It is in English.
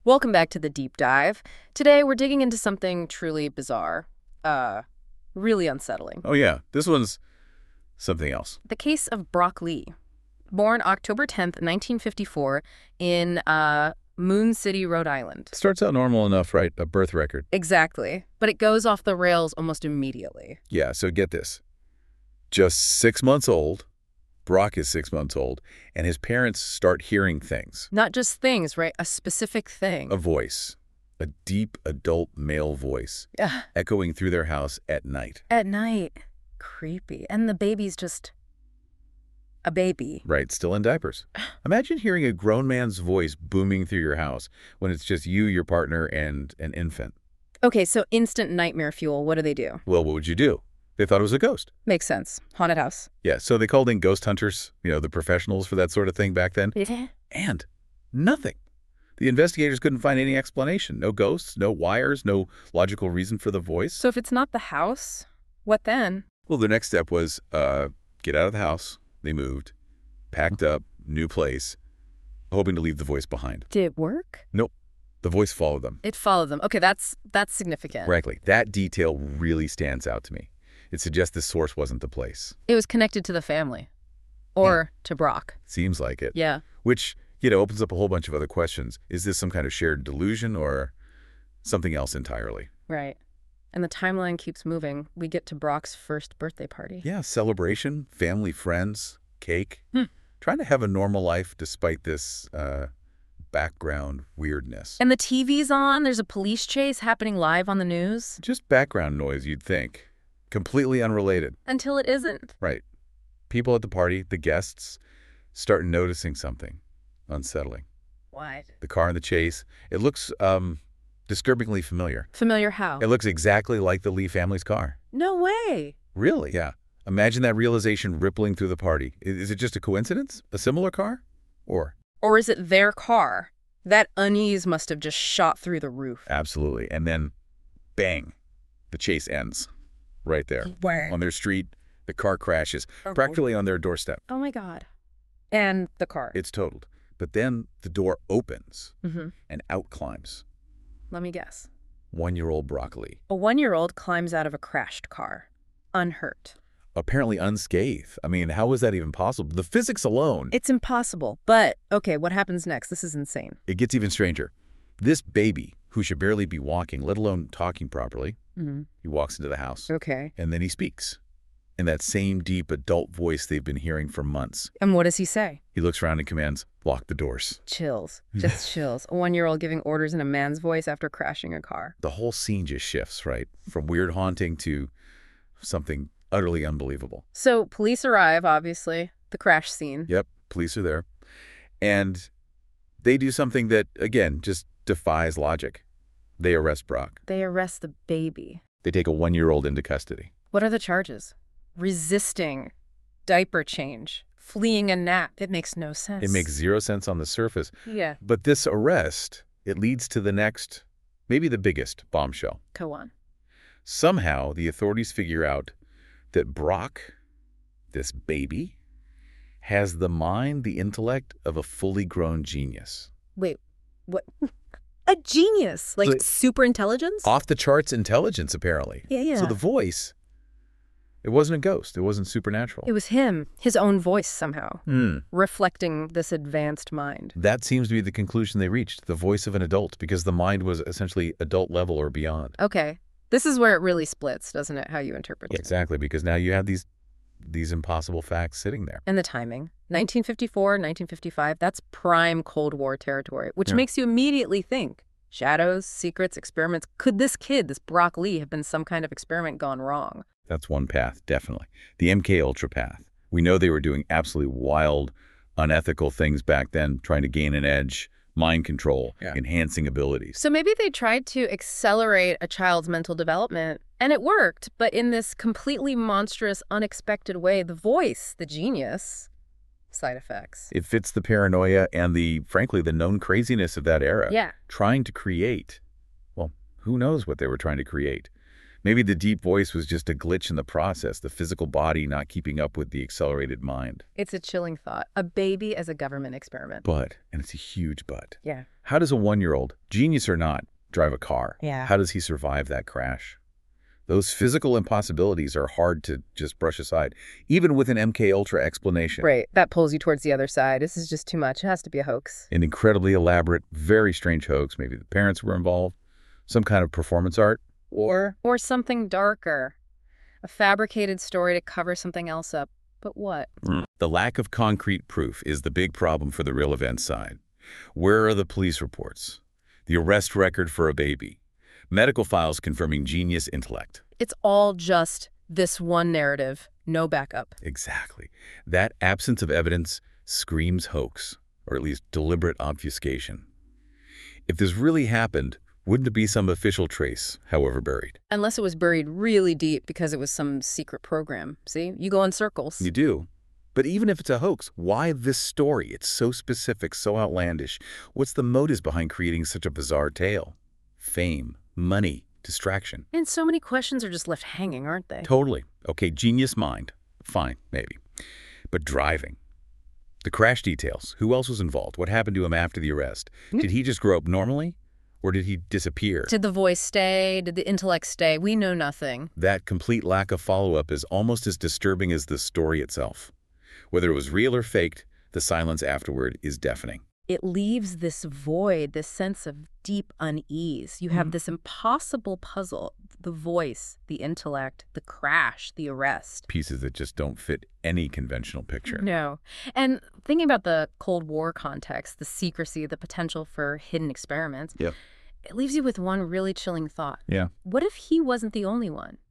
Welcome back to the deep dive. Today we're digging into something truly bizarre. Really unsettling. Oh, yeah. This one's something else. The case of Brock Lee, born October 10th, 1954 in Moon City, Rhode Island. Starts out normal enough, right? A birth record. Exactly. But it goes off the rails almost immediately. Yeah, so get this. Just 6 months old, Brock is 6 months old, and his parents start hearing things. Not just things, right? A specific thing. A voice. A deep adult male voice. Yeah. Echoing through their house at night. At night. Creepy. And the baby's just a baby. Right, still in diapers. Imagine hearing a grown man's voice booming through your house when it's just you, your partner, and an infant. Okay, so instant nightmare fuel. What do? Well, what would you do? They thought it was a ghost. Makes sense. Haunted house. Yeah, so they called in ghost hunters, the professionals for that sort of thing back then. And nothing. The investigators couldn't find any explanation. No ghosts, no wires, no logical reason for the voice. So if it's not the house, what then? Well, the next step was get out of the house. They moved, packed up, new place, hoping to leave the voice behind. Did it work? Nope. The voice followed them. It followed them. Okay, that's significant. Frankly, that detail really stands out to me. It suggests this source wasn't the place. It was connected to the family. Or to Brock. Seems like it. Yeah. Which, opens up a whole bunch of other questions. Is this some kind of shared delusion or something else entirely? Right. And the timeline keeps moving. We get to Brock's first birthday party. Yeah, celebration, family, friends, cake. Trying to have a normal life despite this background weirdness. And the TV's on. There's a police chase happening live on the news. Just background noise, you'd think. Completely unrelated. Until it isn't. Right. People at the party, the guests, start noticing something unsettling. What? The car in the chase, it looks disturbingly familiar. Familiar how? It looks exactly like the Lee family's car. No way. Really? Yeah. Imagine that realization rippling through the party. Is it just a coincidence? A similar car? Or is it their car? That unease must have just shot through the roof. Absolutely. And then, bang, the chase ends. Right there. Where? On their street, the car crashes, practically on their doorstep. Oh, my God. And the car. It's totaled. But then the door opens and out climbs Let me guess. 1-year-old Brock Lee. A 1-year-old climbs out of a crashed car. Unhurt. Apparently unscathed. I mean, how is that even possible? The physics alone. It's impossible. But, okay, what happens next? This is insane. It gets even stranger. This baby, who should barely be walking, let alone talking properly, he walks into the house. Okay. And then he speaks in that same deep adult voice they've been hearing for months. And what does he say? He looks around and commands, lock the doors. Chills. Just chills. A 1-year-old giving orders in a man's voice after crashing a car. The whole scene just shifts, right? From weird haunting to something utterly unbelievable. So police arrive, obviously. The crash scene. Yep, police are there. And they do something that, again, just defies logic. They arrest Brock. They arrest the baby. They take a 1-year-old into custody. What are the charges? Resisting diaper change. Fleeing a nap. It makes no sense. It makes zero sense on the surface. Yeah. But this arrest, it leads to the next, maybe the biggest bombshell. Go on. Somehow, the authorities figure out that Brock, this baby, has the mind, the intellect of a fully grown genius. Wait, what? A genius? Like So- super intelligence? Off-the-charts intelligence, apparently. Yeah. So the voice, it wasn't a ghost. It wasn't supernatural. It was him, his own voice somehow, Hmm. reflecting this advanced mind. That seems to be the conclusion they reached, the voice of an adult, because the mind was essentially adult level or beyond. Okay. This is where it really splits, doesn't it, how you interpret it? Exactly, because now you have these impossible facts sitting there. And the timing. 1954, 1955, that's prime Cold War territory, which makes you immediately think, shadows, secrets, experiments. Could this kid, this Brock Lee, have been some kind of experiment gone wrong? That's one path, definitely. The MK Ultra path. We know they were doing absolutely wild, unethical things back then, trying to gain an edge, mind control, enhancing abilities. So maybe they tried to accelerate a child's mental development, and it worked, but in this completely monstrous, unexpected way, the voice, the genius, side effects. It fits the paranoia and frankly, the known craziness of that era. Yeah. Trying to create, well, who knows what they were trying to create. Maybe the deep voice was just a glitch in the process, the physical body not keeping up with the accelerated mind. It's a chilling thought. A baby as a government experiment. But, and it's a huge but, Yeah. How does a 1-year-old, genius or not, drive a car? Yeah. How does he survive that crash? Those physical impossibilities are hard to just brush aside, even with an MKUltra explanation. Right. That pulls you towards the other side. This is just too much. It has to be a hoax. An incredibly elaborate, very strange hoax. Maybe the parents were involved. Some kind of performance art. Or something darker. A fabricated story to cover something else up. But what? The lack of concrete proof is the big problem for the real events side. Where are the police reports? The arrest record for a baby? Medical files confirming genius intellect. It's all just this one narrative, no backup. Exactly. That absence of evidence screams hoax, or at least deliberate obfuscation. If this really happened, wouldn't it be some official trace, however buried? Unless it was buried really deep because it was some secret program. See? You go in circles. You do. But even if it's a hoax, why this story? It's so specific, so outlandish. What's the motives behind creating such a bizarre tale? Fame, money, distraction. And so many questions are just left hanging, aren't they? Totally. Okay, genius mind. Fine, maybe. But driving. The crash details. Who else was involved? What happened to him after the arrest? Did he just grow up normally? Or did he disappear? Did the voice stay? Did the intellect stay? We know nothing. That complete lack of follow-up is almost as disturbing as the story itself. Whether it was real or faked, the silence afterward is deafening. It leaves this void, this sense of deep unease. You have this impossible puzzle, the voice, the intellect, the crash, the arrest. Pieces that just don't fit any conventional picture. No. And thinking about the Cold War context, the secrecy, the potential for hidden experiments, Yep. it leaves you with one really chilling thought. Yeah. What if he wasn't the only one?